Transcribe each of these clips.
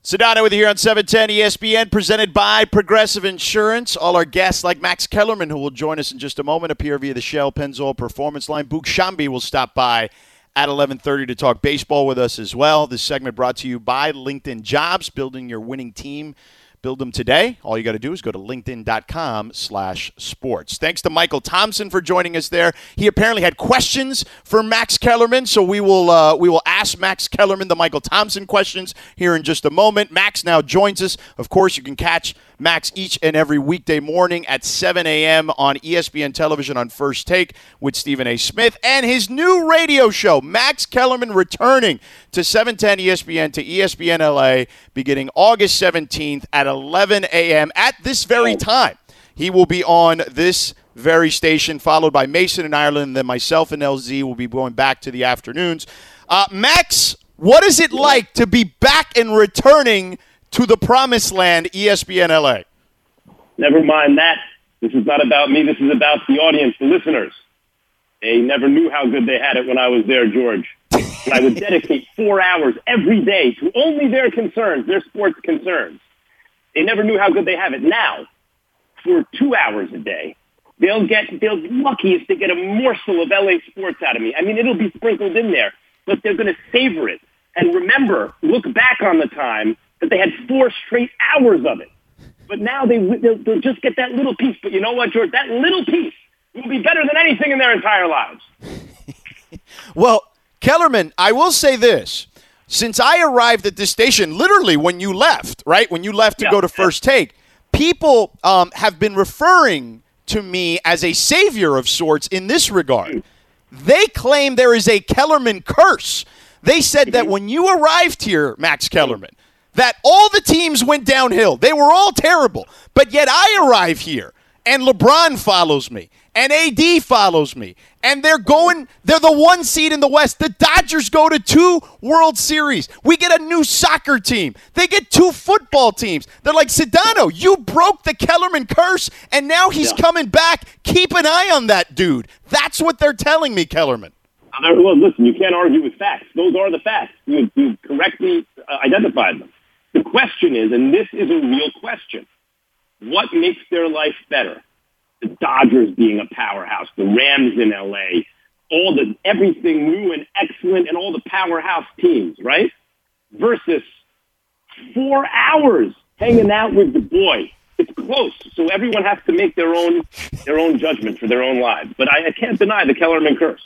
Sedano with you here on 710 ESPN, presented by Progressive Insurance. All our guests, like Max Kellerman, who will join us in just a moment, appear via the Shell Pennzoil Performance Line. Boog Shambi will stop by at 11:30 to talk baseball with us as well. This segment brought to you by LinkedIn Jobs, building your winning team. Build them today. All you got to do is go to linkedin.com/sports. Thanks to Michael Thompson for joining us there. He apparently had questions for Max Kellerman, so we will ask Max Kellerman the Michael Thompson questions here in just a moment. Max now joins us. Of course, you can catch Max each and every weekday morning at 7 a.m. on ESPN Television on First Take with Stephen A. Smith and his new radio show, Max Kellerman, returning to 710 ESPN to ESPN LA beginning August 17th at 11 a.m. at this very time. He will be on this very station, followed by Mason in Ireland, and then myself and LZ will be going back to the afternoons. Max, what is it like to be back and returning to the promised land, ESPN LA? Never mind that. This is not about me. This is about the audience, the listeners. They never knew how good they had it when I was there, George. And I would dedicate 4 hours every day to only their concerns, their sports concerns. They never knew how good they have it. Now, for 2 hours a day, they'll be lucky if they get a morsel of LA sports out of me. I mean, it'll be sprinkled in there, but they're going to savor it. And remember, look back on the time that they had 4 straight hours of it. But now they'll just get that little piece. But you know what, George? That little piece will be better than anything in their entire lives. Well, Kellerman, I will say this. Since I arrived at this station, literally when you left, right? When you left to go to First Take, people have been referring to me as a savior of sorts in this regard. They claim there is a Kellerman curse. They said that when you arrived here, Max Kellerman, that all the teams went downhill. They were all terrible. But yet I arrive here, and LeBron follows me, and AD follows me, and they're the 1 seed in the West. The Dodgers go to 2 World Series. We get a new soccer team. They get 2 football teams. They're like, Sedano, you broke the Kellerman curse, and now he's coming back. Keep an eye on that dude. That's what they're telling me, Kellerman. Well, listen, you can't argue with facts. Those are the facts. You correctly identified them. The question is, and this is a real question, what makes their life better? The Dodgers being a powerhouse, the Rams in LA, everything new and excellent, and all the powerhouse teams, right? Versus 4 hours hanging out with the boy. It's close, so everyone has to make their own judgment for their own lives. But I can't deny the Kellerman curse.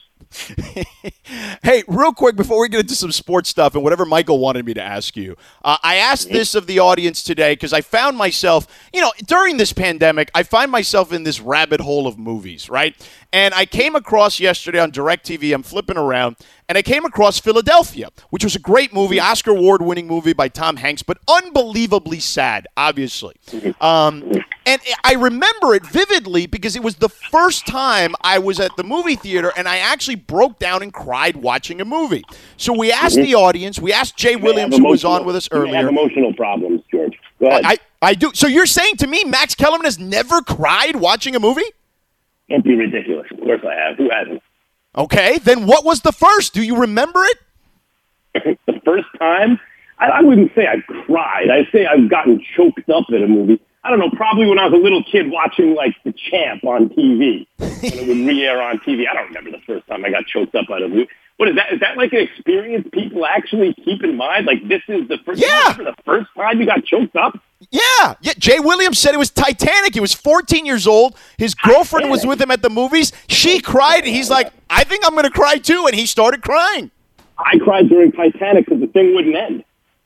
Hey, real quick before we get into some sports stuff and whatever Michael wanted me to ask you, I asked this of the audience today because I found myself, during this pandemic, I find myself in this rabbit hole of movies, right? And I came across yesterday on DirecTV, I'm flipping around, and I came across Philadelphia, which was a great movie, Oscar award-winning movie by Tom Hanks, but unbelievably sad, obviously. And I remember it vividly because it was the first time I was at the movie theater and I actually broke down and cried watching a movie. So we asked the audience, we asked Jay Williams, who was on with us earlier. You have emotional problems, George. Go ahead. I do. So you're saying to me Max Kellerman has never cried watching a movie? Don't be ridiculous. Of course I have. Who hasn't? Okay, then what was the first? Do you remember it? The first time? I wouldn't say I cried. I'd say I've gotten choked up at a movie. I don't know, probably when I was a little kid watching, like, The Champ on TV. When it would re-air on TV. I don't remember the first time I got choked up at a movie. What is that? Is that like an experience people actually keep in mind? Like, this is the first the first time you got choked up? Yeah. Jay Williams said it was Titanic. He was 14 years old. His girlfriend was with him at the movies. She cried, and he's like, I think I'm going to cry too, and he started crying. I cried during Titanic because the thing wouldn't end.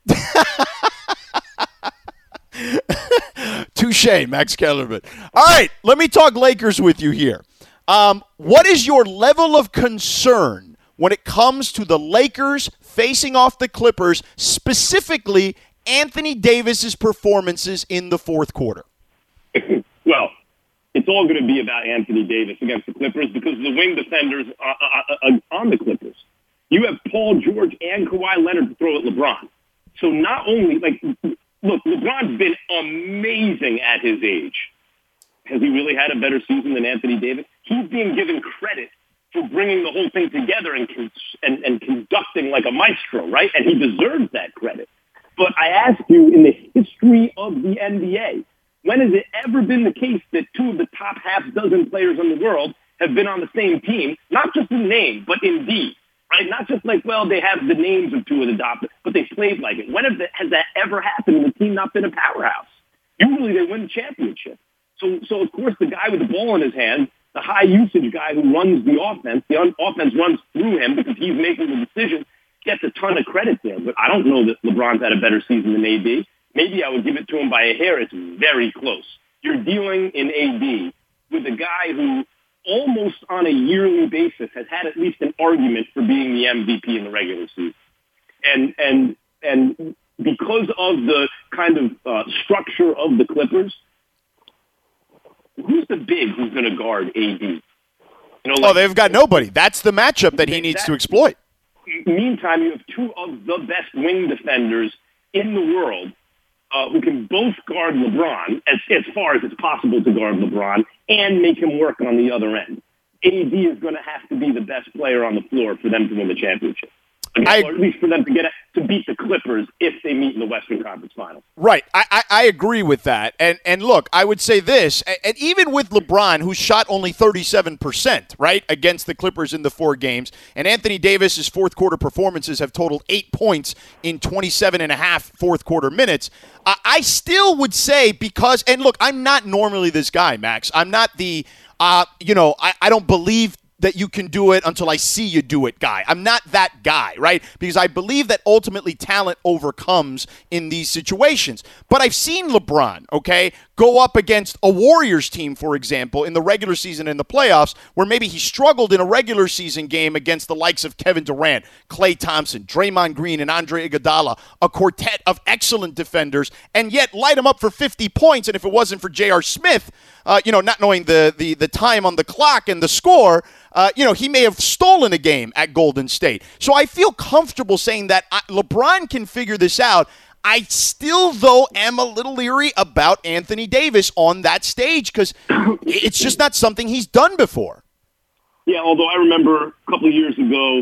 Touche, Max Kellerman. All right, let me talk Lakers with you here. What is your level of concern when it comes to the Lakers facing off the Clippers, specifically Anthony Davis's performances in the fourth quarter? Well, it's all going to be about Anthony Davis against the Clippers because the wing defenders are on the Clippers. You have Paul George and Kawhi Leonard to throw at LeBron. So not only, look, LeBron's been amazing at his age. Has he really had a better season than Anthony Davis? He's being given credit for bringing the whole thing together and conducting like a maestro, right? And he deserves that credit. But I ask you, in the history of the NBA, when has it ever been the case that two of the top half dozen players in the world have been on the same team, not just in name, but in deed, right? Not just like, well, they have the names of two of the top, but they played like it. When has that ever happened and the team not been a powerhouse? Usually they win the championship. So of course, the guy with the ball in his hand, the high usage guy who runs the offense runs through him because he's making the decision, gets a ton of credit there. But I don't know that LeBron's had a better season than AD. Maybe I would give it to him by a hair. It's very close. You're dealing in AD with a guy who almost on a yearly basis has had at least an argument for being the MVP in the regular season. And because of the kind of structure of the Clippers, who's the big who's going to guard AD? You know, they've got nobody. That's the matchup that he needs to exploit. Meantime, you have two of the best wing defenders in the world who can both guard LeBron as far as it's possible to guard LeBron and make him work on the other end. AD is going to have to be the best player on the floor for them to win the championship. Or at least for them to beat the Clippers if they meet in the Western Conference Finals. Right. I agree with that. And look, I would say this, and even with LeBron, who shot only 37%, right, against the Clippers in the 4 games, and Anthony Davis's fourth quarter performances have totaled 8 points in 27 and a half fourth quarter minutes, I still would say because, and look, I'm not normally this guy, Max. I'm not the, I don't believe that you can do it until I see you do it guy. I'm not that guy, right? Because I believe that ultimately talent overcomes in these situations. But I've seen LeBron, okay, go up against a Warriors team, for example, in the regular season and the playoffs, where maybe he struggled in a regular season game against the likes of Kevin Durant, Klay Thompson, Draymond Green, and Andre Iguodala, a quartet of excellent defenders, and yet light him up for 50 points. And if it wasn't for J.R. Smith, not knowing the time on the clock and the score, he may have stolen a game at Golden State. So I feel comfortable saying that LeBron can figure this out. I still, though, am a little leery about Anthony Davis on that stage because it's just not something he's done before. Yeah, although I remember a couple of years ago,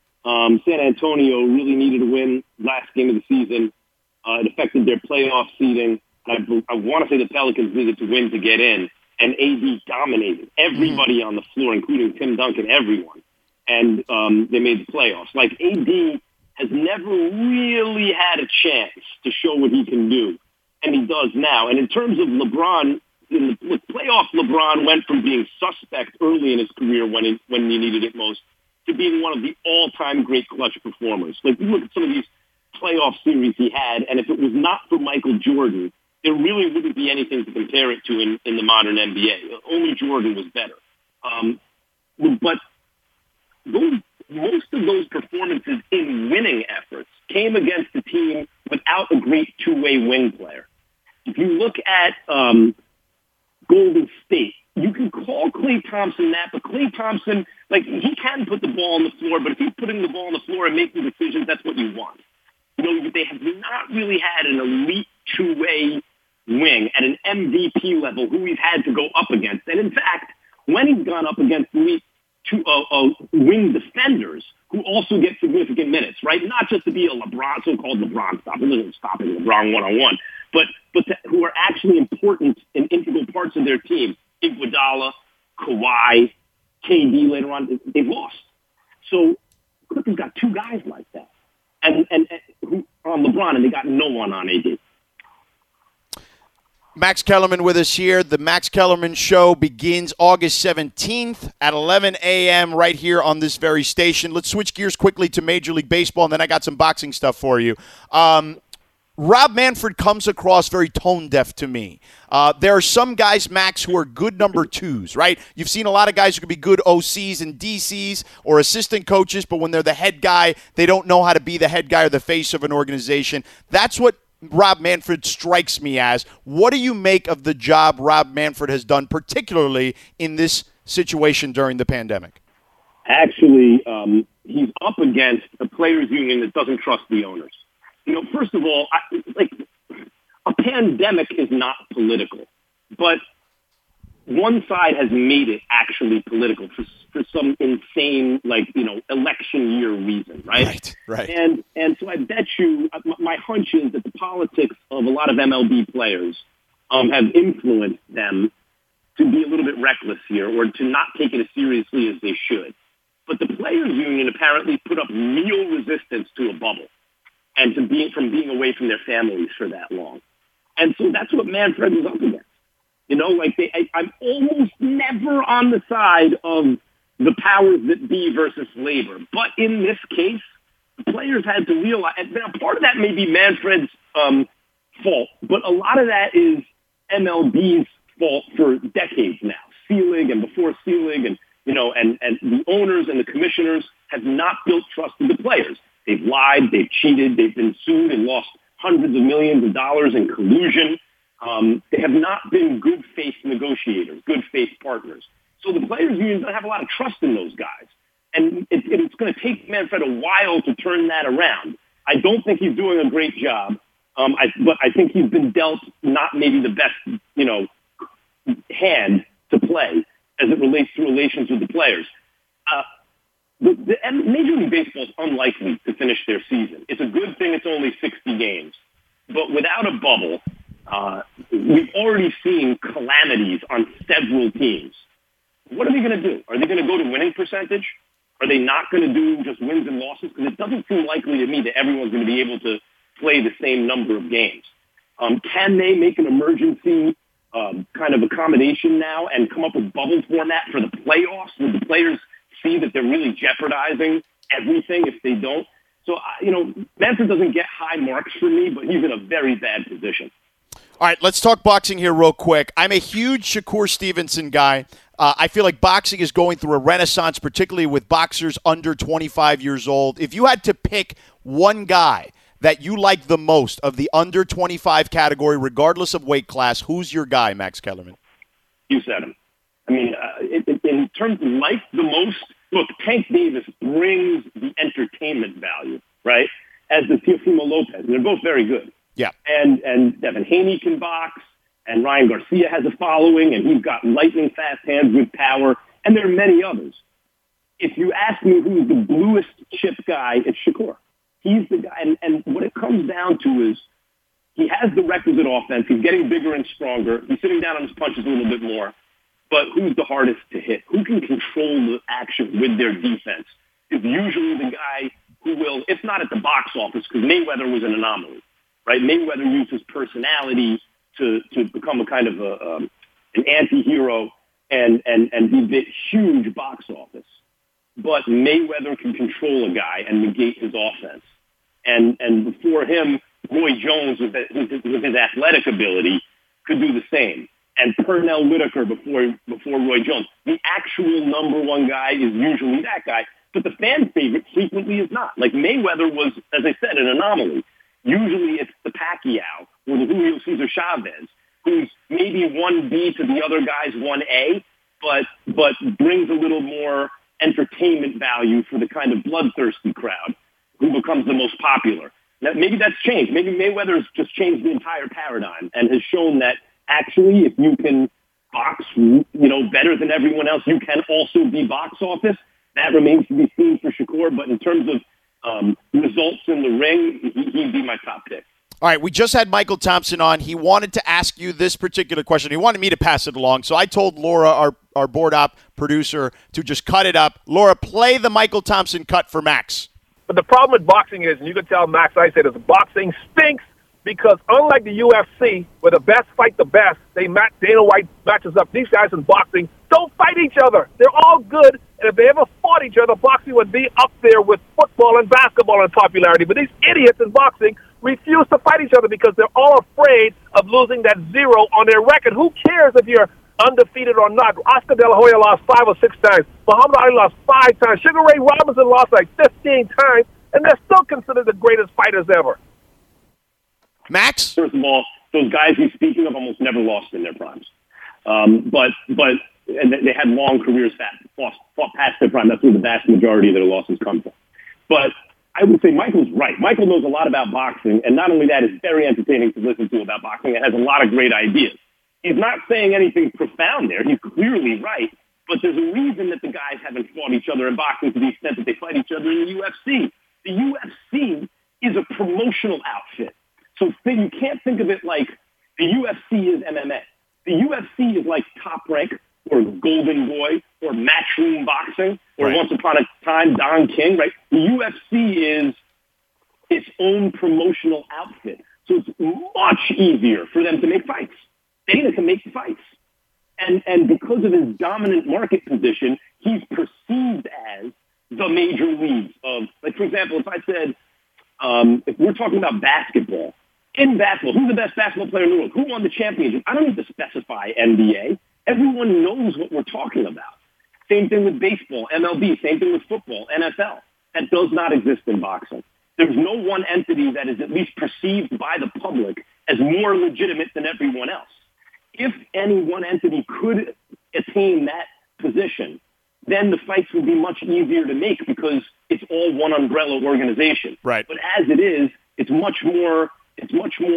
San Antonio really needed to win last game of the season. It affected their playoff seeding. I want to say the Pelicans needed to win to get in, and AD dominated everybody on the floor, including Tim Duncan, everyone. And they made the playoffs. Like, AD has never really had a chance to show what he can do, and he does now. And in terms of LeBron, in the playoff, LeBron went from being suspect early in his career when he needed it most to being one of the all-time great clutch performers. Like, you look at some of these playoff series he had, and if it was not for Michael Jordan, there really wouldn't be anything to compare it to in the modern NBA. Only Jordan was better. But most of those performances in winning efforts came against a team without a great two-way wing player. If you look at Golden State, you can call Klay Thompson that, but Klay Thompson, he can put the ball on the floor, but if he's putting the ball on the floor and making decisions, that's what you want. They have not really had an elite two-way wing at an MVP level who we've had to go up against. And in fact, when he's gone up against elite wing defenders who also get significant minutes, right? Not just to be a so-called LeBron stopper, isn't stopping LeBron one-on-one, but who are actually important and integral parts of their team. Iguodala, Kawhi, KD later on, they've lost. So Clippers got two guys like that, and who on LeBron, and they got no one on AD. Max Kellerman with us here. The Max Kellerman Show begins August 17th at 11 a.m. right here on this very station. Let's switch gears quickly to Major League Baseball, and then I got some boxing stuff for you. Rob Manfred comes across very tone-deaf to me. There are some guys, Max, who are good number twos, right? You've seen a lot of guys who can be good OCs and DCs or assistant coaches, but when they're the head guy, they don't know how to be the head guy or the face of an organization. That's what Rob Manfred strikes me as. What do you make of the job Rob Manfred has done, particularly in this situation during the pandemic? Actually, he's up against a players' union that doesn't trust the owners. First of all, a pandemic is not political, but one side has made it actually political for some insane, election year reason, right? Right. And so I bet you, my hunch is that the politics of a lot of MLB players have influenced them to be a little bit reckless here or to not take it as seriously as they should. But the players' union apparently put up real resistance to a bubble and from being away from their families for that long. And so that's what Manfred was up against. I'm almost never on the side of the powers that be versus labor. But in this case, the players had to realize, and now part of that may be Manfred's fault, but a lot of that is MLB's fault for decades now. Selig and before Selig and the owners and the commissioners have not built trust in the players. They've lied, they've cheated, they've been sued and lost hundreds of millions of dollars in collusion. They have not been good faith negotiators, good faith partners. So the players' union doesn't have a lot of trust in those guys. And it's going to take Manfred a while to turn that around. I don't think he's doing a great job. But I think he's been dealt not maybe the best, hand to play as it relates to relations with the players. The Major League Baseball is unlikely to finish their season. It's a good thing it's only 60 games. But without a bubble, we've already seen calamities on several teams. What are they going to do? Are they going to go to winning percentage? Are they not going to do just wins and losses? Because it doesn't seem likely to me that everyone's going to be able to play the same number of games. Can they make an emergency kind of accommodation now and come up with bubble format for the playoffs? Will the players see that they're really jeopardizing everything if they don't? So, Manfred doesn't get high marks for me, but he's in a very bad position. All right, let's talk boxing here real quick. I'm a huge Shakur Stevenson guy. I feel like boxing is going through a renaissance, particularly with boxers under 25 years old. If you had to pick one guy that you like the most of the under 25 category, regardless of weight class, who's your guy, Max Kellerman? You said him. I mean, in terms of like the most, look, Tank Davis brings the entertainment value, right, as the Teofimo Lopez. And they're both very good. Yeah. And Devin Haney can box, and Ryan Garcia has a following, and he's got lightning fast hands with power, and there are many others. If you ask me who's the bluest chip guy, it's Shakur. He's the guy, and what it comes down to is he has the requisite offense. He's getting bigger and stronger. He's sitting down on his punches a little bit more. But who's the hardest to hit? Who can control the action with their defense is usually the guy who will, if not at the box office, because Mayweather was an anomaly, right? Mayweather used his personality to become a kind of an anti-hero and he did huge box office. But Mayweather can control a guy and negate his offense. And before him, Roy Jones, with his athletic ability, could do the same. And Pernell Whitaker before Roy Jones. The actual number one guy is usually that guy, but the fan favorite frequently is not. Like Mayweather was, as I said, an anomaly. Usually it's the Pacquiao or the Julio Cesar Chavez, who's maybe 1B to the other guy's 1A, but brings a little more entertainment value for the kind of bloodthirsty crowd who becomes the most popular. Now, maybe that's changed. Maybe Mayweather's just changed the entire paradigm and has shown that actually, if you can box, better than everyone else, you can also be box office. That remains to be seen for Shakur. But in terms of results in the ring, he'd be my top pick. All right, we just had Michael Thompson on. He wanted to ask you this particular question. He wanted me to pass it along. So I told Laura, our board op producer, to just cut it up. Laura, play the Michael Thompson cut for Max. But the problem with boxing is, and you can tell Max I said, is boxing stinks. Because unlike the UFC, where the best fight the best, Dana White matches up. These guys in boxing don't fight each other. They're all good, and if they ever fought each other, boxing would be up there with football and basketball in popularity. But these idiots in boxing refuse to fight each other because they're all afraid of losing that zero on their record. Who cares if you're undefeated or not? Oscar De La Hoya lost 5 or 6 times. Muhammad Ali lost 5 times. Sugar Ray Robinson lost like 15 times, and they're still considered the greatest fighters ever. Max? First of all, those guys he's speaking of almost never lost in their primes. But they had long careers fought past their prime. That's where the vast majority of their losses come from. But I would say Michael's right. Michael knows a lot about boxing, and not only that, is very entertaining to listen to about boxing and has a lot of great ideas. He's not saying anything profound there. He's clearly right. But there's a reason that the guys haven't fought each other in boxing to the extent that they fight each other in the UFC. The UFC is a promotional outfit. So you can't think of it like the UFC is MMA. The UFC is like Top Rank or Golden Boy or Matchroom Boxing or Once Upon a Time Don King, right? The UFC is its own promotional outfit. So it's much easier for them to make fights. Dana can make fights. And because of his dominant market position, he's perceived as the major leagues of, like, for example, if I said, if we're talking about basketball, in basketball, who's the best basketball player in the world? Who won the championship? I don't need to specify NBA. Everyone knows what we're talking about. Same thing with baseball, MLB, same thing with football, NFL. That does not exist in boxing. There's no one entity that is at least perceived by the public as more legitimate than everyone else. If any one entity could attain that position, then the fights would be much easier to make because it's all one umbrella organization. Right. But as it is, it's much more in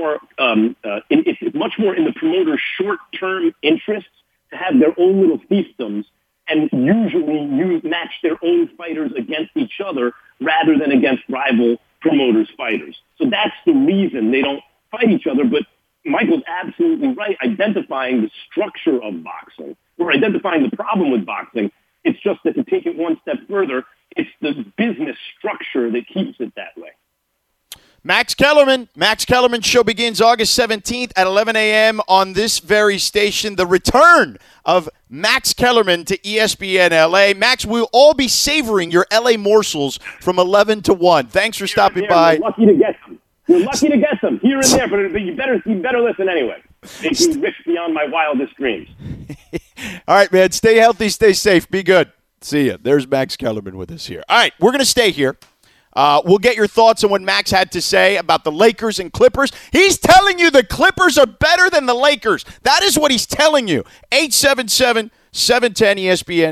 the promoter's short-term interests to have their own little fiefdoms and usually match their own fighters against each other rather than against rival promoters' fighters. So that's the reason they don't fight each other. But Michael's absolutely right, identifying the structure of boxing or identifying the problem with boxing. It's just that to take it one step further, it's the business structure that keeps it that way. Max Kellerman. Max Kellerman show begins August 17th at 11 a.m. on this very station. The return of Max Kellerman to ESPN LA. Max, we'll all be savoring your LA morsels from 11 to 1. Thanks for stopping by. You're lucky to get them. You're lucky to get them here and there, but you better listen anyway. Make me rich beyond my wildest dreams. All right, man. Stay healthy. Stay safe. Be good. See ya. There's Max Kellerman with us here. All right, we're going to stay here. We'll get your thoughts on what Max had to say about the Lakers and Clippers. He's telling you the Clippers are better than the Lakers. That is what he's telling you. 877-710-ESPN,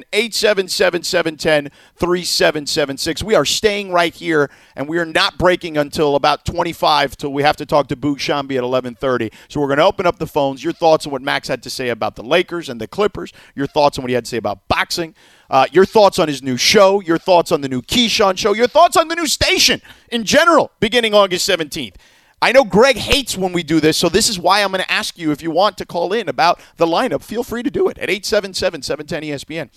877-710-3776. We are staying right here, and we are not breaking until about 25 till we have to talk to Boog Sciambi at 11:30. So we're going to open up the phones. Your thoughts on what Max had to say about the Lakers and the Clippers. Your thoughts on what he had to say about boxing. Your thoughts on his new show, your thoughts on the new Keyshawn show, your thoughts on the new station in general beginning August 17th. I know Greg hates when we do this, so this is why I'm going to ask you if you want to call in about the lineup. Feel free to do it at 877-710-ESPN,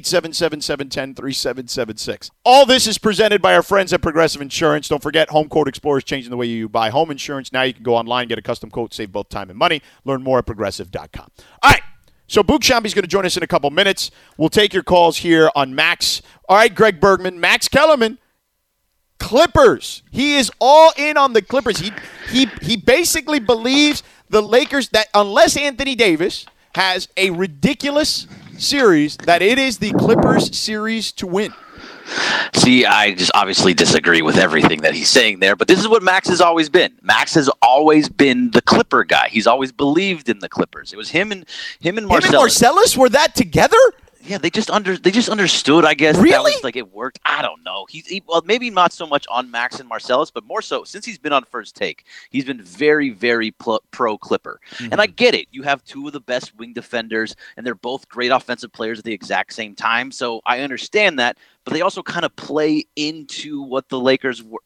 877-710-3776. All this is presented by our friends at Progressive Insurance. Don't forget, Home Quote Explorer is changing the way you buy home insurance. Now you can go online, get a custom quote, save both time and money. Learn more at Progressive.com. All right. So Boog Sciambi is going to join us in a couple minutes. We'll take your calls here on Max. All right, Greg Bergman, Max Kellerman, Clippers. He is all in on the Clippers. He basically believes the Lakers that unless Anthony Davis has a ridiculous series, that it is the Clippers series to win. See, I just obviously disagree with everything that he's saying there, but this is what Max has always been. Max has always been the Clipper guy. He's always believed in the Clippers. It was him and Marcellus. Him and Marcellus were that together? Yeah, they just understood, I guess. Really? That was like it worked. I don't know. Well, maybe not so much on Max and Marcellus, but more so since he's been on First Take. He's been very, very pro Clipper. Mm-hmm. And I get it. You have two of the best wing defenders, and they're both great offensive players at the exact same time. So I understand that, but they also kind of play into what the Lakers work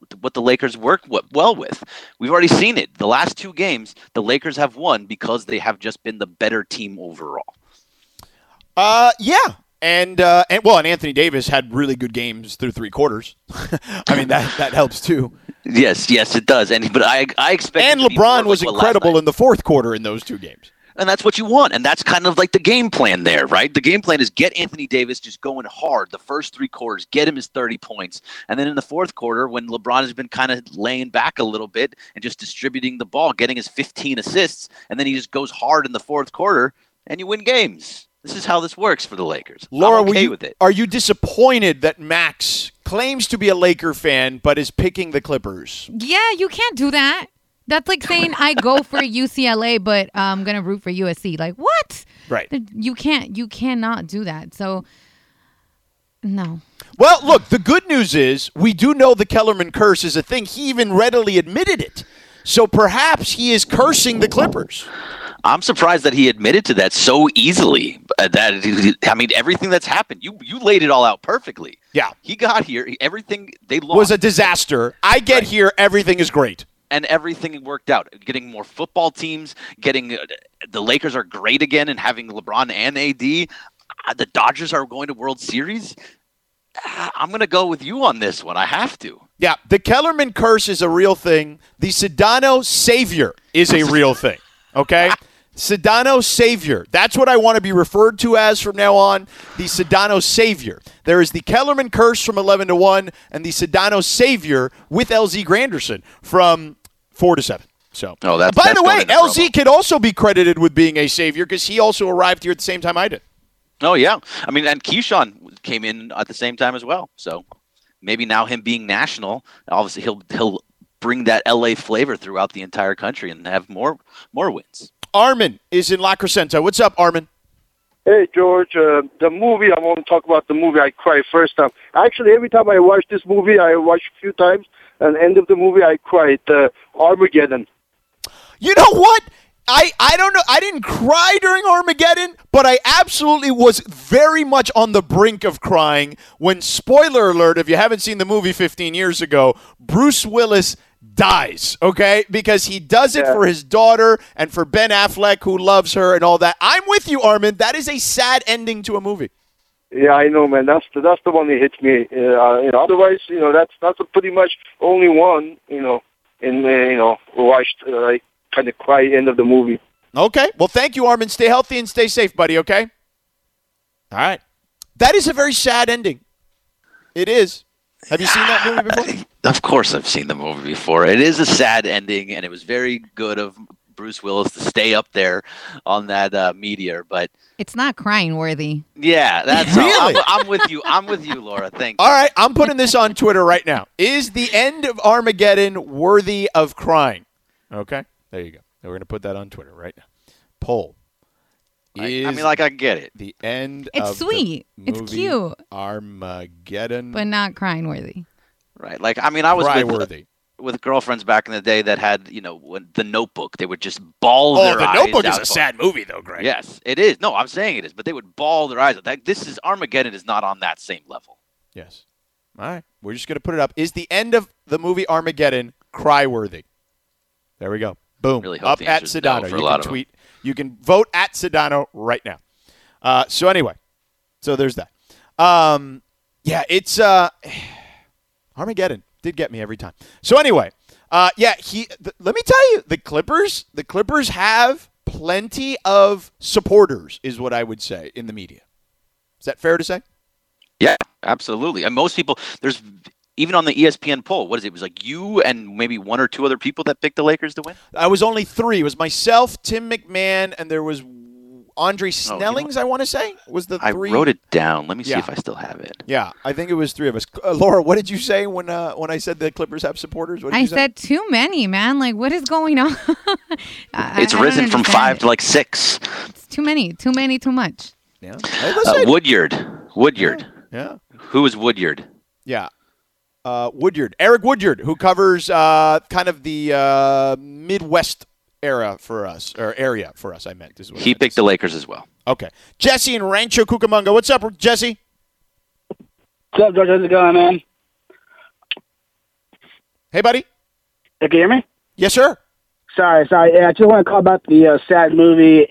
well with. We've already seen it. The last two games, the Lakers have won because they have just been the better team overall. Yeah. And Anthony Davis had really good games through three quarters. I mean, that helps too. Yes, it does. But I expect. And LeBron was incredible in the fourth quarter in those two games. And that's what you want. And that's kind of like the game plan there, right? The game plan is get Anthony Davis just going hard the first three quarters, get him his 30 points. And then in the fourth quarter, when LeBron has been kind of laying back a little bit and just distributing the ball, getting his 15 assists, and then he just goes hard in the fourth quarter, and you win games. This is how this works for the Lakers. Laura, I'm okay with it. Are you disappointed that Max claims to be a Laker fan but is picking the Clippers? Yeah, you can't do that. That's like saying I go for UCLA, but I'm going to root for USC. Like, what? Right. You cannot do that. So, no. Well, look, the good news is we do know the Kellerman curse is a thing. He even readily admitted it. So perhaps he is cursing the Clippers. I'm surprised that he admitted to that so easily. I mean, everything that's happened, you laid it all out perfectly. Yeah. He got here, everything they lost was a disaster. I get here, everything is great. And everything worked out. Getting more football teams, getting the Lakers are great again, and having LeBron and AD. The Dodgers are going to World Series. I'm going to go with you on this one. I have to. Yeah, the Kellerman curse is a real thing. The Sedano savior is a real thing. Okay? Sedano savior. That's what I want to be referred to as from now on. The Sedano savior. There is the Kellerman curse from 11 to 1 and the Sedano savior with LZ Granderson from 4 to 7. So, by the way, LZ could also be credited with being a savior because he also arrived here at the same time I did. Oh, yeah. I mean, and Keyshawn came in at the same time as well. So maybe now him being national, obviously he'll bring that LA flavor throughout the entire country and have more wins. Armin is in La Crescenta. What's up, Armin? Hey, George. The movie, I want to talk about the movie I cried first time. Actually, every time I watch this movie, I watch a few times, and at the end of the movie, I cried. Armageddon. You know what? I don't know. I didn't cry during Armageddon, but I absolutely was very much on the brink of crying when, spoiler alert, if you haven't seen the movie 15 years ago, Bruce Willis dies, okay? Because he does it for his daughter and for Ben Affleck, who loves her and all that. I'm with you, Armin. That is a sad ending to a movie. Yeah, I know, man. That's the one that hits me. Otherwise, that's a pretty much only one, watched kind of cry end of the movie. Okay. Well, thank you, Armin. Stay healthy and stay safe, buddy, okay? All right. That is a very sad ending. It is. Have you seen that movie before? Of course I've seen the movie before. It is a sad ending, and it was very good of Bruce Willis to stay up there on that meteor, but it's not crying worthy. Yeah, that's really? I'm with you. I'm with you, Laura. Thank you. All right, I'm putting this on Twitter right now. Is the end of Armageddon worthy of crying? Okay. There you go. We're going to put that on Twitter right now. Poll. I get it. The end it's of sweet. The movie it's cute. Armageddon. But not crying worthy. Right. I was cry-worthy. With girlfriends back in the day that had, when The Notebook, they would just bawl their eyes out. Oh, The Notebook is a sad movie, though, Greg. Yes, it is. No, I'm saying it is, but they would bawl their eyes out. Armageddon is not on that same level. Yes. All right. We're just going to put it up. Is the end of the movie Armageddon cry-worthy? There we go. Boom. Really up at Sedano. You can tweet. You can vote at Sedano right now. So anyway, there's that. It's Armageddon did get me every time. So anyway, let me tell you, the Clippers have plenty of supporters, is what I would say in the media. Is that fair to say? Yeah, absolutely. And most people, even on the ESPN poll, it was like you and maybe one or two other people that picked the Lakers to win? I was only 3. It was myself, Tim McMahon, and there was Andre Snellings, I want to say, was the 3. I wrote it down. Let me see if I still have it. Yeah, I think it was 3 of us. Laura, what did you say when I said the Clippers have supporters? What did you say? said too many, man. Like, what is going on? It's risen from 5 to 6. It's too many. Too many, too much. Yeah. Woodyard. Yeah. Who is Woodyard? Yeah. Woodyard, Eric Woodyard, who covers kind of the Midwest area for us. I meant. He picked the Lakers as well. Okay, Jesse in Rancho Cucamonga. What's up, Jesse? What's up, George? How's it going, man? Hey, buddy. Can you hear me? Yes, sir. Sorry. Yeah, I just want to call about the sad movie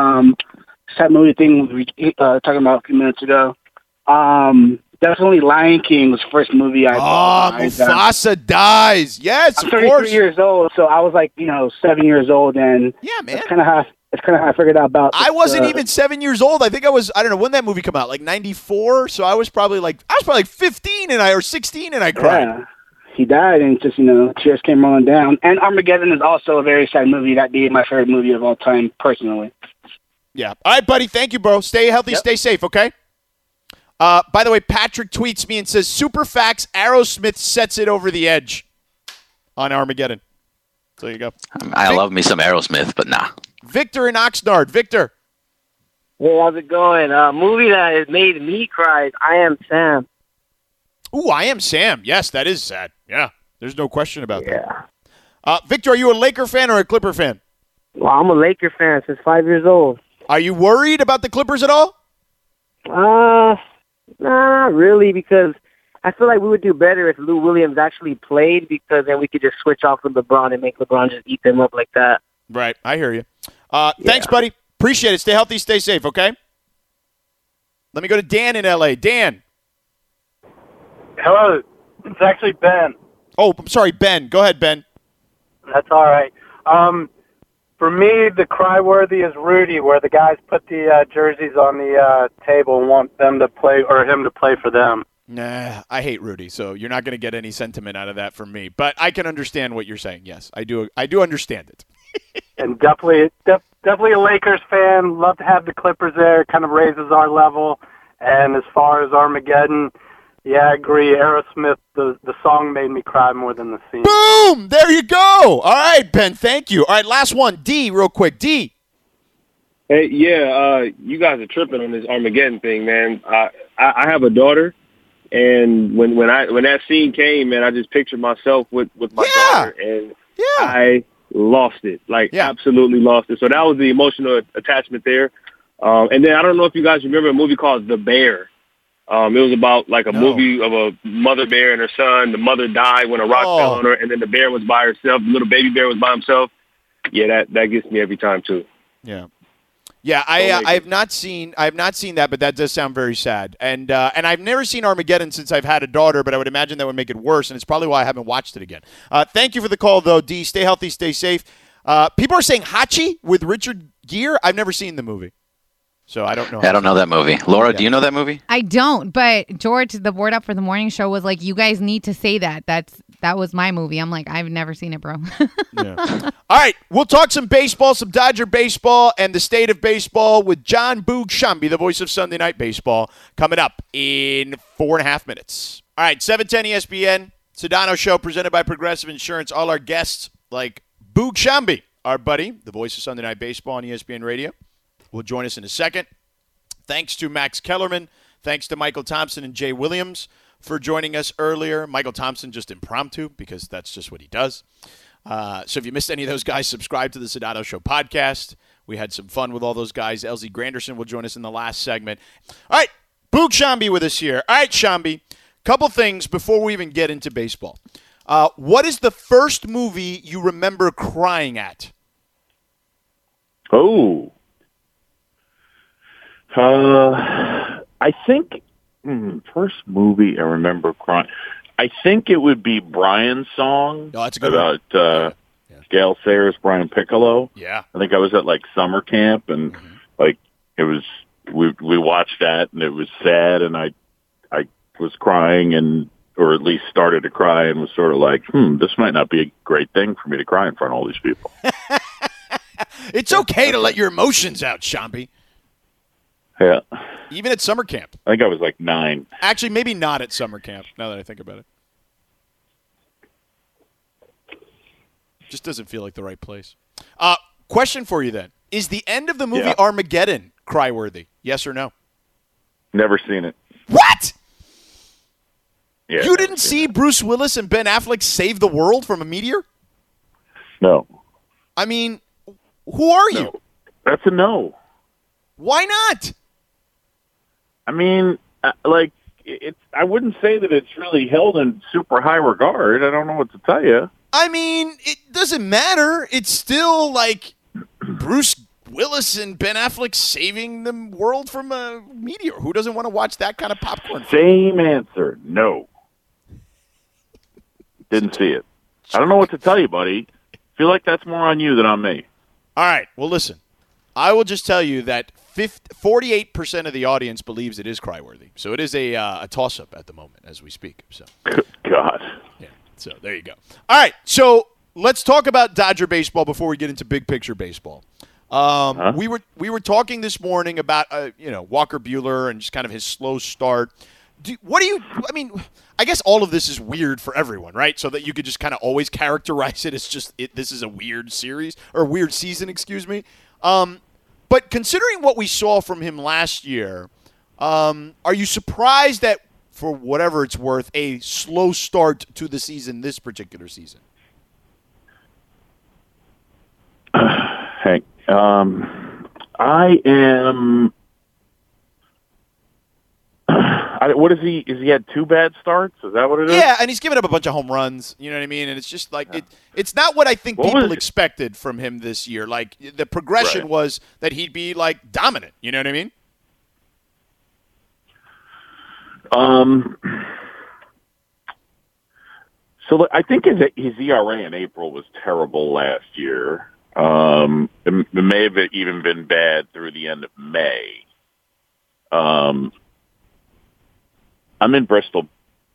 thing we were talking about a few minutes ago. Definitely Lion King was the first movie I saw. Mufasa dies. Yes, I'm 33 years old, so I was 7 years old, and yeah, man. That's kind of how I figured out about. I wasn't even 7 years old. I think I was. I don't know when that movie came out, like 94. So I was probably 15 or 16, and I cried. Yeah, he died, and just tears came rolling down. And Armageddon is also a very sad movie. That'd be my favorite movie of all time, personally. Yeah. All right, buddy. Thank you, bro. Stay healthy. Yep. Stay safe. Okay. By the way, Patrick tweets me and says, Superfax Aerosmith sets it over the edge on Armageddon. So you go. I love me some Aerosmith, but nah. Victor in Oxnard. Victor. Hey, how's it going? Movie that has made me cry is I Am Sam. Ooh, I Am Sam. Yes, that is sad. Yeah, there's no question about that. Victor, are you a Laker fan or a Clipper fan? Well, I'm a Laker fan since 5 years old. Are you worried about the Clippers at all? Nah, not really, because I feel like we would do better if Lou Williams actually played, because then we could just switch off with LeBron and make LeBron just eat them up like that. Right. I hear you. Thanks, buddy. Appreciate it. Stay healthy. Stay safe, okay? Let me go to Dan in L.A. Dan. Hello. It's actually Ben. Oh, I'm sorry, Ben. Go ahead, Ben. That's all right. For me, the cry-worthy is Rudy, where the guys put the jerseys on the table and want them to play or him to play for them. Nah, I hate Rudy, so you're not going to get any sentiment out of that from me. But I can understand what you're saying. Yes, I do understand it. And definitely a Lakers fan. Love to have the Clippers there. Kind of raises our level. And as far as Armageddon, yeah, I agree. Aerosmith, the song made me cry more than the scene. Boom! There you go. All right, Ben, thank you. All right, last one. D, real quick. D. Hey, you guys are tripping on this Armageddon thing, man. I have a daughter, and when that scene came, man, I just pictured myself with my daughter, and I lost it, absolutely lost it. So that was the emotional attachment there. And then I don't know if you guys remember a movie called The Bear. It was about a movie of a mother bear and her son. The mother died when a rock fell on her, and then the bear was by herself. The little baby bear was by himself. Yeah, that gets me every time too. Yeah. Yeah, I have not seen that, but that does sound very sad. And I've never seen Armageddon since I've had a daughter, but I would imagine that would make it worse, and it's probably why I haven't watched it again. Thank you for the call, though, D. Stay healthy, stay safe. People are saying Hachi with Richard Gere. I've never seen the movie, so I don't know. I don't know that movie. Laura, do you know that movie? I don't, but George, the Board Up for the Morning Show, was like, you guys need to say that. That was my movie. I'm like, I've never seen it, bro. Yeah. All right, we'll talk some baseball, some Dodger baseball, and the state of baseball with John Boog Shambi, the voice of Sunday Night Baseball, coming up in 4.5 minutes. All right, 710 ESPN, Sedano Show, presented by Progressive Insurance. All our guests, like Boog Shambi, our buddy, the voice of Sunday Night Baseball on ESPN Radio, will join us in a second. Thanks to Max Kellerman. Thanks to Michael Thompson and Jay Williams for joining us earlier. Michael Thompson just impromptu because that's just what he does. So if you missed any of those guys, subscribe to the Sedano Show podcast. We had some fun with all those guys. LZ Granderson will join us in the last segment. All right, Boog Shambi with us here. All right, Shambi, couple things before we even get into baseball. What is the first movie you remember crying at? Oh. I think first movie I remember crying. I think it would be Brian's song about Gale Sayers, Brian Piccolo. Yeah, I think I was at summer camp, and it was we watched that, and it was sad, and I was crying, or at least started to cry, and was sort of like, this might not be a great thing for me to cry in front of all these people. It's okay to let your emotions out, Shambi. Yeah. Even at summer camp. I think I was 9. Actually, maybe not at summer camp, now that I think about it. Just doesn't feel like the right place. Question for you then. Is the end of the movie Armageddon cry-worthy? Yes or no? Never seen it. What? Yeah, you didn't see Bruce Willis and Ben Affleck save the world from a meteor? No. I mean, who are you? That's a no. Why not? I mean, I wouldn't say that it's really held in super high regard. I don't know what to tell you. I mean, it doesn't matter. It's still Bruce Willis and Ben Affleck saving the world from a meteor. Who doesn't want to watch that kind of popcorn? Same answer. No. Didn't see it. I don't know what to tell you, buddy. Feel like that's more on you than on me. All right. Well, listen. I will just tell you that 48% of the audience believes it is cry-worthy. So it is a toss-up at the moment as we speak. So, good God. Yeah. So there you go. All right. So let's talk about Dodger baseball before we get into big picture baseball. We were talking this morning about Walker Buehler and just kind of his slow start. I guess all of this is weird for everyone, right? So that you could just kind of always characterize it as this is a weird series or weird season, excuse me. But considering what we saw from him last year, are you surprised that, for whatever it's worth, a slow start to the season this particular season? Hang I am. What is he? Is he had 2 bad starts? Is that what it is? Yeah, and he's given up a bunch of home runs. You know what I mean? And it's just like it's not what I think people expected from him this year. Like the progression was that he'd be like dominant. You know what I mean? So look, I think his ERA in April was terrible last year. It may have even been bad through the end of May. I'm in Bristol.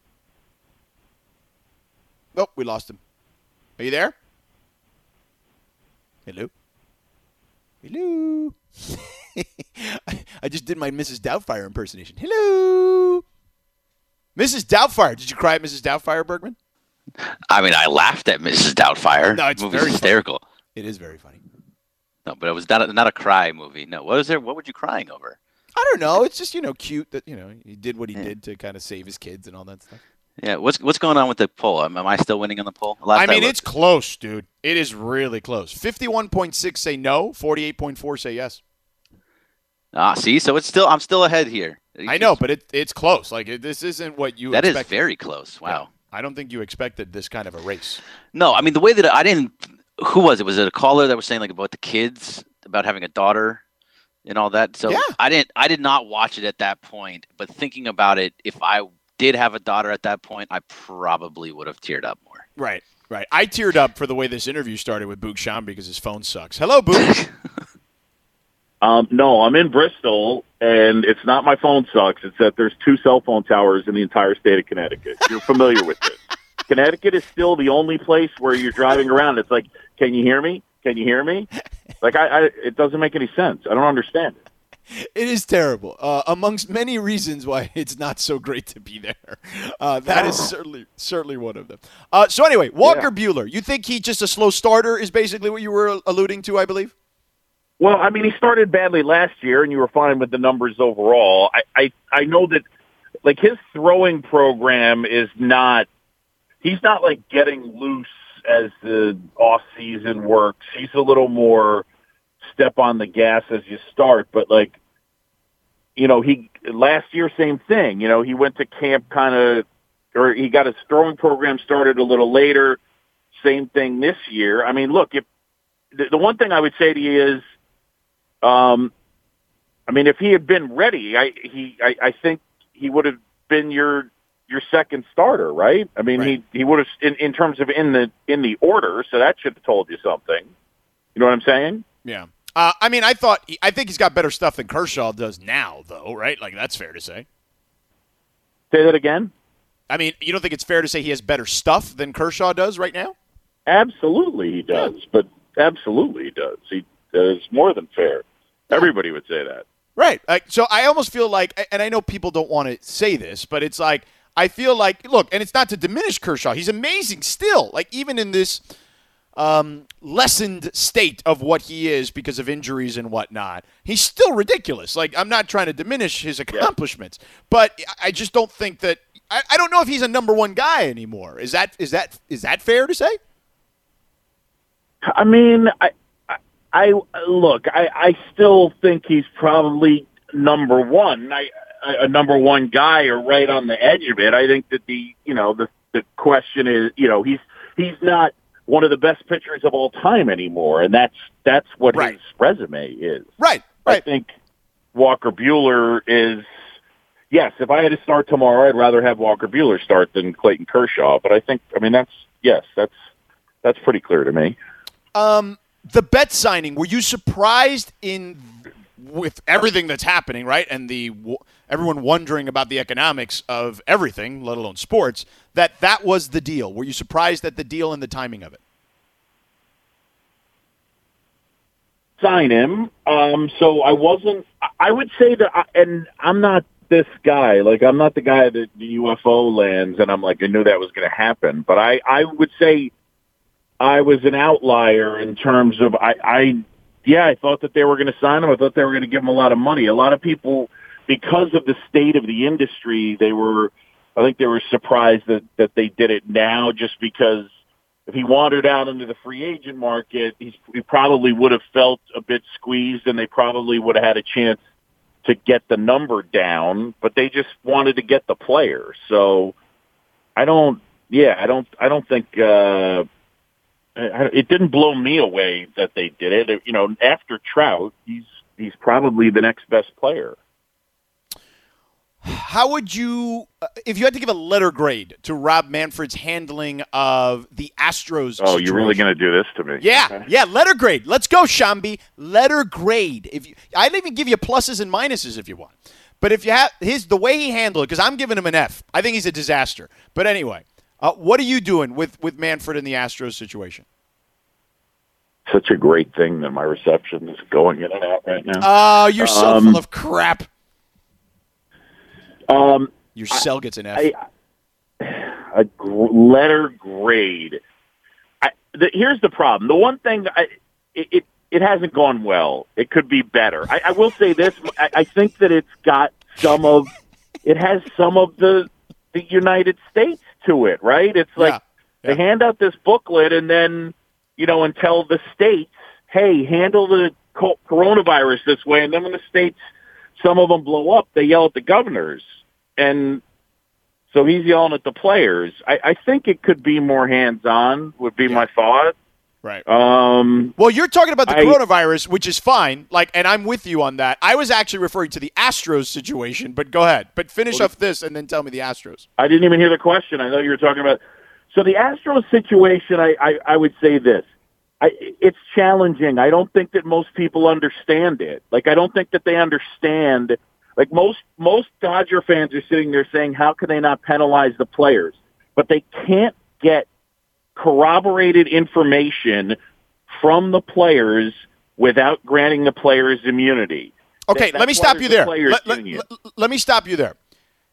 Oh, we lost him. Are you there? Hello? Hello? I just did my Mrs. Doubtfire impersonation. Hello? Mrs. Doubtfire. Did you cry at Mrs. Doubtfire, Bergman? I mean, I laughed at Mrs. Doubtfire. No, it's very hysterical. Funny. It is very funny. No, but it was not a cry movie. No, what was there? What were you crying over? I don't know. It's just, cute that, he did what he did to kind of save his kids and all that stuff. Yeah, what's going on with the poll? Am I still winning on the poll? It's close, dude. It is really close. 51.6 say no, 48.4 say yes. See, so I'm still ahead here. I know, but it's close. Like this isn't what you expected. That is very close. Wow. Yeah. I don't think you expected this kind of a race. No, I mean the way that I didn't. Who was it? Was it a caller that was saying like about the kids, about having a daughter, and all that? So yeah. I did not watch it at that point. But thinking about it, if I did have a daughter at that point, I probably would have teared up more. Right. I teared up for the way this interview started with Boog Shambi because his phone sucks. Hello, Boog. No, I'm in Bristol, and it's not my phone sucks. It's that there's 2 cell phone towers in the entire state of Connecticut. You're familiar with this. Connecticut is still the only place where you're driving around. It's like, can you hear me? Can you hear me? Like, it doesn't make any sense. I don't understand it. It is terrible. Amongst many reasons why it's not so great to be there. That is certainly one of them. So anyway, Walker Buehler, you think he's just a slow starter is basically what you were alluding to, I believe? Well, I mean, he started badly last year, and you were fine with the numbers overall. I know that, like, his throwing program is not – he's not, like, getting loose as the off-season works. He's a little more step on the gas as you start. But, like, he last year, same thing. He went to camp kind of – or he got his throwing program started a little later. Same thing this year. I mean, look, if the one thing I would say to you is, I mean, if he had been ready, I think he would have been your second starter, right? I mean, he would have in terms of in the order, so that should have told you something. You know what I'm saying? Yeah. I mean, I think he's got better stuff than Kershaw does now, though, right? Like that's fair to say. Say that again. I mean, you don't think it's fair to say he has better stuff than Kershaw does right now? Absolutely, he does. Yeah. But absolutely, he does. He is more than fair. Everybody would say that. Right. So I almost feel like, and I know people don't want to say this, but it's like, I feel like, look, and it's not to diminish Kershaw. He's amazing still. Like, even in this lessened state of what he is because of injuries and whatnot, he's still ridiculous. Like, I'm not trying to diminish his accomplishments, but I just don't think that, I don't know if he's a number one guy anymore. Is that fair to say? I mean, I still think he's probably number one. A number one guy or right on the edge of it. I think that the question is, he's not one of the best pitchers of all time anymore, and that's what his resume is. Right. I think Walker Buehler is. Yes, if I had to start tomorrow, I'd rather have Walker Buehler start than Clayton Kershaw. But that's pretty clear to me. The Bet signing, were you surprised with everything that's happening, right? And everyone wondering about the economics of everything, let alone sports, that was the deal. Were you surprised at the deal and the timing of it? Sign him. So I wasn't, I would say that, and I'm not this guy, like I'm not the guy that the UFO lands and I'm like, I knew that was going to happen. But I would say I was an outlier in terms of, I thought that they were going to sign him. I thought they were going to give him a lot of money. A lot of people, because of the state of the industry, I think they were surprised that they did it now just because if he wandered out into the free agent market, he probably would have felt a bit squeezed, and they probably would have had a chance to get the number down, but they just wanted to get the player. So I don't think it didn't blow me away that they did it. You know, after Trout, he's probably the next best player. How would you, if you had to give a letter grade to Rob Manfred's handling of the Astros Oh, situation? you're really going to do this to me? Yeah, Okay. yeah, letter grade. Let's go, Shambi. Letter grade. I'd even give you pluses and minuses if you want. But if you have the way he handled it, because I'm giving him an F. I think he's a disaster. But anyway, what are you doing with Manfred in the Astros situation? Such a great thing that my reception is going in and out right now. Oh, you're so full of crap. Your cell gets an F. Letter grade. Here's the problem. The one thing, it hasn't gone well. It could be better. I will say this. I think that it has some of the United States to it, right? It's like they hand out this booklet and then, and tell the states, hey, handle the coronavirus this way. And then when the states, some of them blow up, they yell at the governors. And so he's yelling at the players. I think it could be more hands-on, would be my thought. Right. Well, you're talking about the coronavirus, which is fine. And I'm with you on that. I was actually referring to the Astros situation, but go ahead. But finish off this and then tell me the Astros. I didn't even hear the question. I know you were talking about. So the Astros situation, I would say this. It's challenging. I don't think that most people understand it. I don't think that they understand. Most Dodger fans are sitting there saying, how can they not penalize the players? But they can't get corroborated information from the players without granting the players immunity. Okay, let me stop you there. Let me stop you there.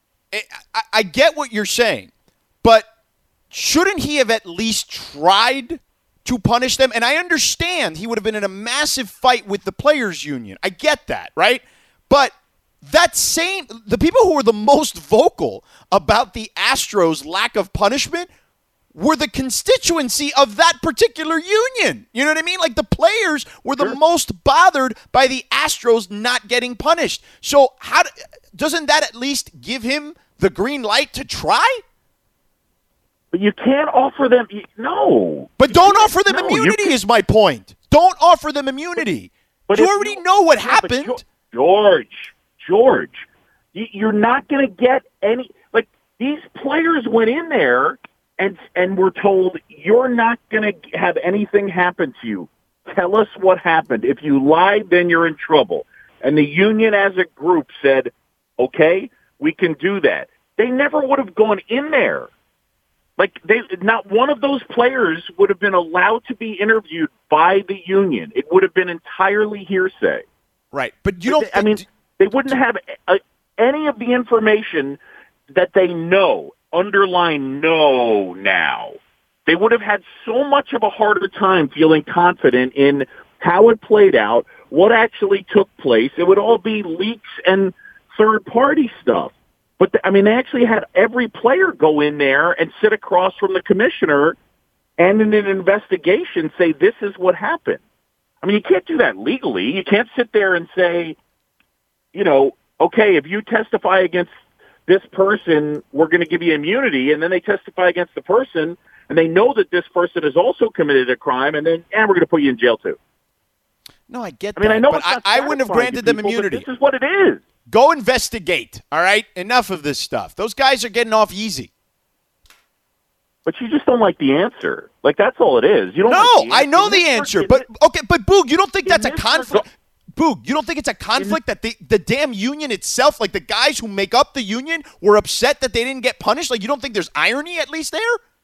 I get what you're saying, but shouldn't he have at least tried to punish them? And I understand he would have been in a massive fight with the players' union. I get that, right? But the people who were the most vocal about the Astros' lack of punishment were the constituency of that particular union. You know what I mean? The players were the most bothered by the Astros not getting punished. So doesn't that at least give him the green light to try? But you can't offer them no. But don't offer them immunity is my point. Don't offer them immunity. But you already know what happened. George, you're not going to get any. These players went in there and were told, you're not going to have anything happen to you. Tell us what happened. If you lied, then you're in trouble. And the union as a group said, okay, we can do that. They never would have gone in there. Not one of those players would have been allowed to be interviewed by the union. It would have been entirely hearsay. Right, but you don't. They wouldn't have any of the information that they know. Underline know now. They would have had so much of a harder time feeling confident in how it played out, what actually took place. It would all be leaks and third-party stuff. But, they actually had every player go in there and sit across from the commissioner and in an investigation say, this is what happened. You can't do that legally. You can't sit there and say, okay, if you testify against this person, we're going to give you immunity, and then they testify against the person, and they know that this person has also committed a crime, and then, we're going to put you in jail too. No, I get that. I know but I wouldn't have granted them immunity. This is what it is. Go investigate, all right? Enough of this stuff. Those guys are getting off easy. But you just don't like the answer. That's all it is. You don't. No, I know the answer. But Boog, you don't think that's a conflict? Boog, you don't think it's a conflict that the damn union itself, the guys who make up the union, were upset that they didn't get punished? You don't think there's irony at least there?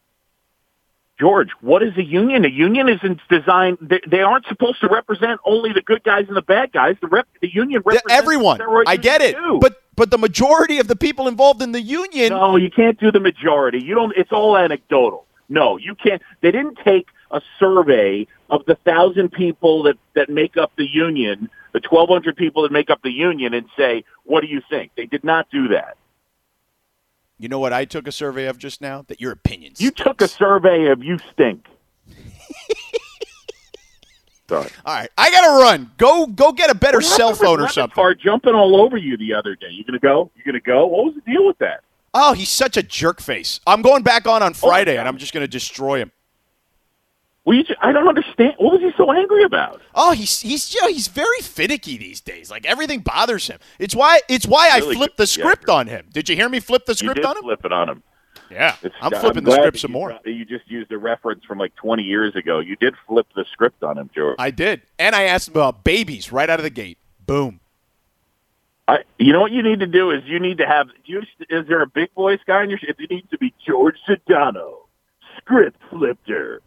George, what is a union? A union isn't designed. They aren't supposed to represent only the good guys and the bad guys. The union represents everyone. I get it, too. but the majority of the people involved in the union. No, you can't do the majority. You don't. It's all anecdotal. No, you can't. They didn't take a survey of the 1,000 people that make up the union, the 1,200 people that make up the union, and say, what do you think? They did not do that. You know what I took a survey of just now? That your opinion stinks. You took a survey of you stink. Sorry. All right, I gotta run. Go get a better cell phone or something. Car jumping all over you the other day. You gonna go? What was the deal with that? Oh, he's such a jerk face. I'm going back on Friday, and I'm just gonna destroy him. Well, I don't understand. What was he so angry about? Oh, he's very finicky these days. Like everything bothers him. It's why I flipped the script on him. Did you hear me flip the script on him? Flip it on him. Yeah, I'm flipping the script some more. You just used a reference from like 20 years ago. You did flip the script on him, George. I did, and I asked him about babies right out of the gate. Boom. You know what you need to do is you need to have. Is there a big voice guy in your? It needs to be George Sedano, script flipper.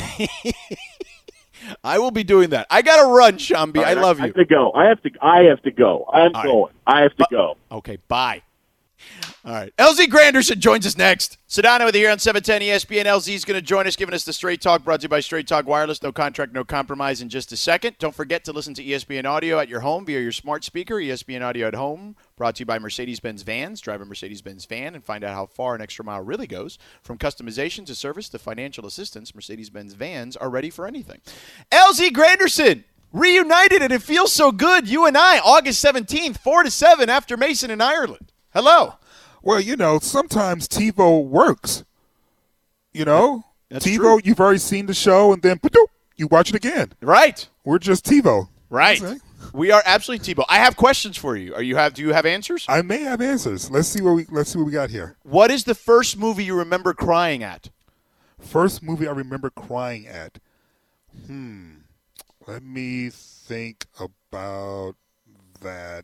I will be doing that. I gotta run, Shambi. I love you. I have to go. I have to go. I'm going. I have to go. Okay, bye. All right. LZ Granderson joins us next. Sedano with you here on 710 ESPN. LZ is going to join us, giving us the Straight Talk, brought to you by Straight Talk Wireless. No contract, no compromise in just a second. Don't forget to listen to ESPN Audio at your home via your smart speaker. ESPN Audio at home, brought to you by Mercedes-Benz Vans. Drive a Mercedes-Benz van and find out how far an extra mile really goes. From customization to service to financial assistance, Mercedes-Benz Vans are ready for anything. LZ Granderson, reunited, and it feels so good. You and I, August 17th, 4-7 after Mason in Ireland. Hello. Well, sometimes TiVo works. That's TiVo, true. you've already seen the show, and then you watch it again. Right. We're just TiVo. Right. We are absolutely TiVo. I have questions for you. Do you have answers? I may have answers. Let's see what we got here. What is the first movie you remember crying at? First movie I remember crying at. Let me think about that.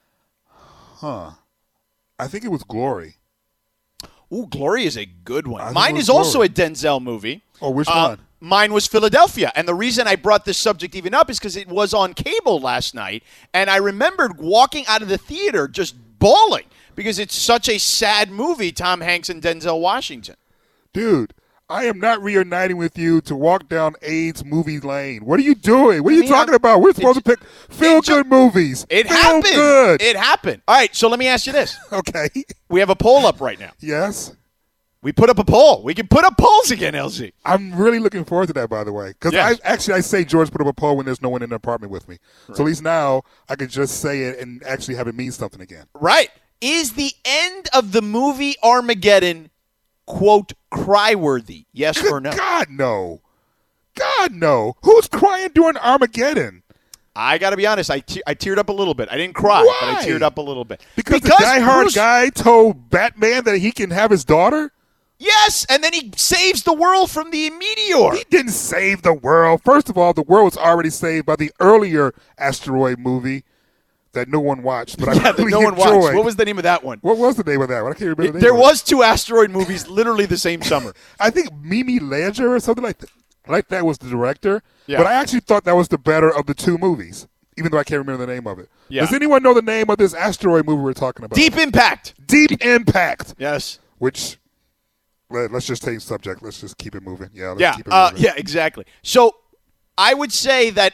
I think it was Glory. Ooh, Glory is a good one. I Mine think it is was also Glory. a Denzel movie. Oh, which one? Mine was Philadelphia. And the reason I brought this subject even up is because it was on cable last night. And I remembered walking out of the theater just bawling because it's such a sad movie, Tom Hanks and Denzel Washington. Dude, I am not reuniting with you to walk down AIDS movie lane. What are you doing? What are you talking about? We're supposed to pick feel-good movies. It Feel happened. Good. It happened. All right, so let me ask you this. Okay. We have a poll up right now. Yes. We put up a poll. We can put up polls again, LZ. I'm really looking forward to that, by the way. Because I say George put up a poll when there's no one in the apartment with me. Right. So at least now I can just say it and actually have it mean something again. Right. Is the end of the movie Armageddon, quote, cry-worthy? Yes or no? God, no. God, no. Who's crying during Armageddon? I got to be honest. I teared up a little bit. I didn't cry, Why? but I teared up a little bit. Because the diehard guy told Batman that he can have his daughter? Yes, and then he saves the world from the meteor. He didn't save the world. First of all, the world was already saved by the earlier asteroid movie that no one watched, but I really no one enjoyed. watched. What was the name of that one? What was the name of that one? I can't remember the name. There was 2 asteroid movies literally the same summer. I think Mimi Ledger or something like that. Like that was the director. Yeah. But I actually thought that was the better of the 2 movies, even though I can't remember the name of it. Yeah. Does anyone know the name of this asteroid movie we're talking about? Deep Impact. Deep Impact. Yes. Which, let's just take subject. Let's just keep it moving. Yeah, let's keep it moving. Yeah, exactly. So I would say that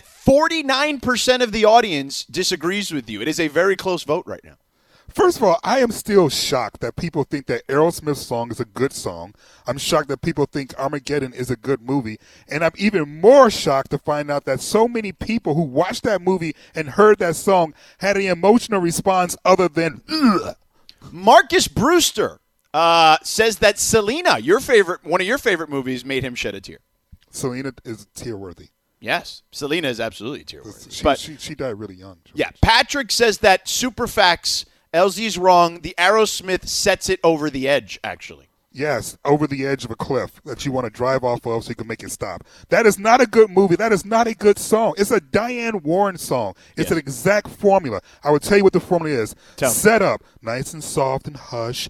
49% of the audience disagrees with you. It is a very close vote right now. First of all, I am still shocked that people think that Aerosmith's song is a good song. I'm shocked that people think Armageddon is a good movie. And I'm even more shocked to find out that so many people who watched that movie and heard that song had an emotional response other than, ugh. Marcus Brewster says that Selena, one of your favorite movies, made him shed a tear. Selena is tear-worthy. Yes, Selena is absolutely tear-worthy. She died really young. Yeah, Patrick says that Superfacts, LZ's wrong, the Aerosmith sets it over the edge, actually. Yes, over the edge of a cliff that you want to drive off of so you can make it stop. That is not a good movie. That is not a good song. It's a Diane Warren song. It's an exact formula. I will tell you what the formula is. Set up, nice and soft and hush.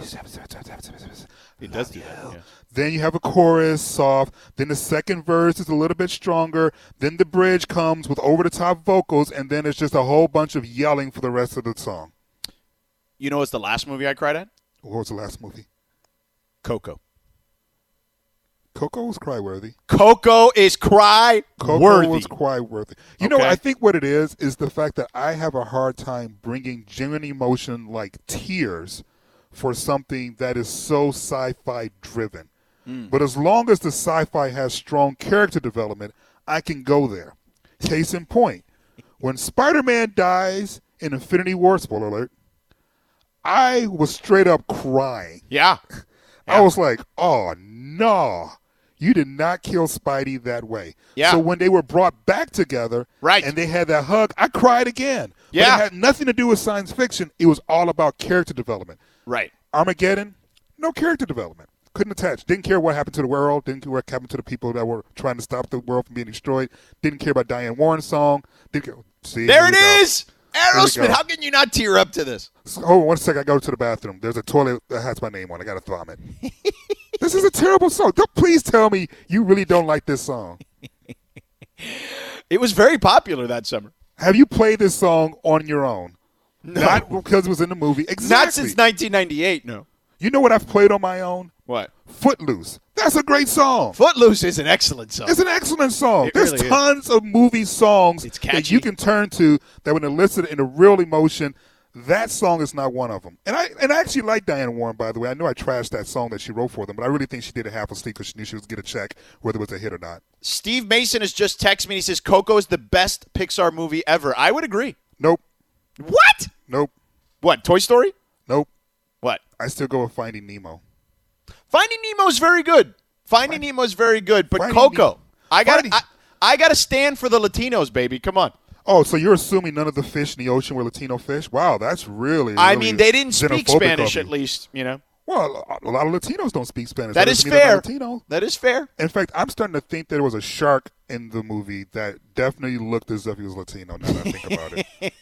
It does do that, yeah. Then you have a chorus, soft. Then the second verse is a little bit stronger. Then the bridge comes with over-the-top vocals, and then it's just a whole bunch of yelling for the rest of the song. You know what's the last movie I cried at? What was the last movie? Coco. Coco was cry-worthy. Coco is cry-worthy. Coco was cry-worthy. You know, I think what it is the fact that I have a hard time bringing genuine emotion like tears for something that is so sci-fi driven. But as long as the sci-fi has strong character development, I can go there. Case in point, when Spider-Man dies in Infinity War, spoiler alert, I was straight up crying. Yeah. I was like, oh, no. You did not kill Spidey that way. Yeah. So when they were brought back together and they had that hug, I cried again. Yeah. But it had nothing to do with science fiction. It was all about character development. Right. Armageddon, no character development. Couldn't attach. Didn't care what happened to the world. Didn't care what happened to the people that were trying to stop the world from being destroyed. Didn't care about Diane Warren's song. Didn't care. See, there it is. Aerosmith. How can you not tear up to this? So, hold on 1 second. I go to the bathroom. There's a toilet that has my name on it. I got to vomit. This is a terrible song. Please tell me you really don't like this song. It was very popular that summer. Have you played this song on your own? No. Not because it was in the movie. Exactly. Not since 1998, no. You know what I've played on my own? What? Footloose. That's a great song. Footloose is an excellent song. It's an excellent song. There's really tons of movie songs that you can turn to that when elicited in a real emotion. That song is not one of them. And I actually like Diane Warren, by the way. I know I trashed that song that she wrote for them, but I really think she did it half asleep because she knew she was going to get a check, whether it was a hit or not. Steve Mason has just texted me. He says, Coco is the best Pixar movie ever. I would agree. Nope. What? Nope. What, Toy Story? Nope. What? I still go with Finding Nemo. Finding Nemo is very good. Finding Nemo is very good. But Coco, I got to stand for the Latinos, baby. Come on. Oh, so you're assuming none of the fish in the ocean were Latino fish? Wow, that's really I mean, they didn't speak Spanish, at least, you know. Well, a lot of Latinos don't speak Spanish. That is fair. That is fair. In fact, I'm starting to think there was a shark in the movie that definitely looked as if he was Latino, now that I think about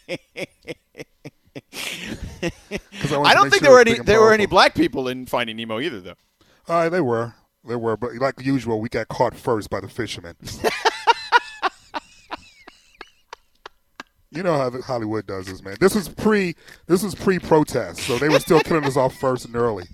it. I don't think there were any black people in Finding Nemo either, though. They were. But like usual, we got caught first by the fishermen. You know how Hollywood does this, man. This was pre-protest, so they were still killing us off first and early.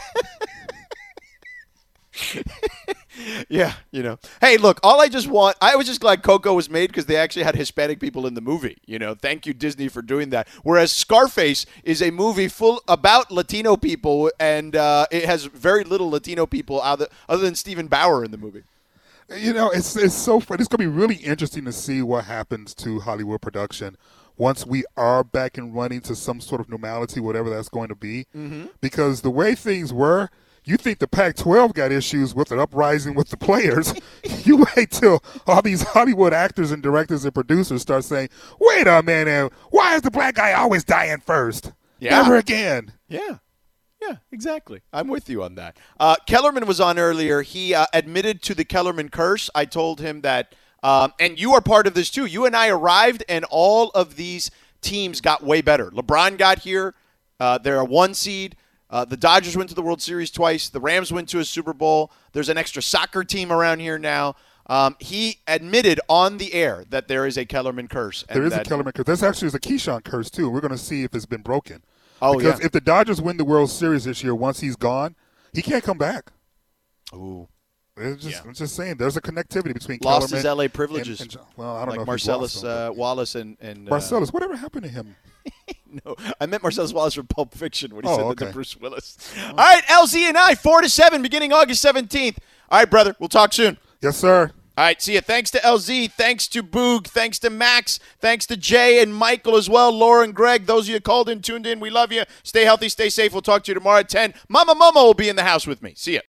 Yeah, you know. Hey, look, I was just glad Coco was made because they actually had Hispanic people in the movie. You know, thank you, Disney, for doing that. Whereas Scarface is a movie full about Latino people, and it has very little Latino people other than Stephen Bauer in the movie. You know, it's so fun. It's going to be really interesting to see what happens to Hollywood production once we are back and running to some sort of normality, whatever that's going to be. Mm-hmm. Because the way things were, you think the Pac-12 got issues with an uprising with the players. You wait till all these Hollywood actors and directors and producers start saying, wait a minute, why is the black guy always dying first? Yeah. Never again. Yeah. Yeah, exactly. I'm with you on that. Kellerman was on earlier. He admitted to the Kellerman curse. I told him that, and you are part of this too. You and I arrived, and all of these teams got way better. LeBron got here. They're a 1 seed. The Dodgers went to the World Series twice. The Rams went to a Super Bowl. There's an extra soccer team around here now. He admitted on the air that there is a Kellerman curse. There is a Kellerman curse. There's actually a Keyshawn curse, too. We're going to see if it's been broken. Oh, because yeah. if the Dodgers win the World Series this year, once he's gone, he can't come back. Ooh. I'm just saying, there's a connectivity between lost Kellerman his L.A. privileges. Well, I don't know if Marcellus Wallace and Marcellus, whatever happened to him? No, I meant Marcellus Wallace from Pulp Fiction when he said that to Bruce Willis. All right, LZ and I, 4-7, beginning August 17th. All right, brother, we'll talk soon. Yes, sir. All right, see you. Thanks to LZ. Thanks to Boog. Thanks to Max. Thanks to Jay and Michael as well. Laura and Greg. Those of you called in, tuned in, we love you. Stay healthy, stay safe. We'll talk to you tomorrow at 10. Mama will be in the house with me. See ya.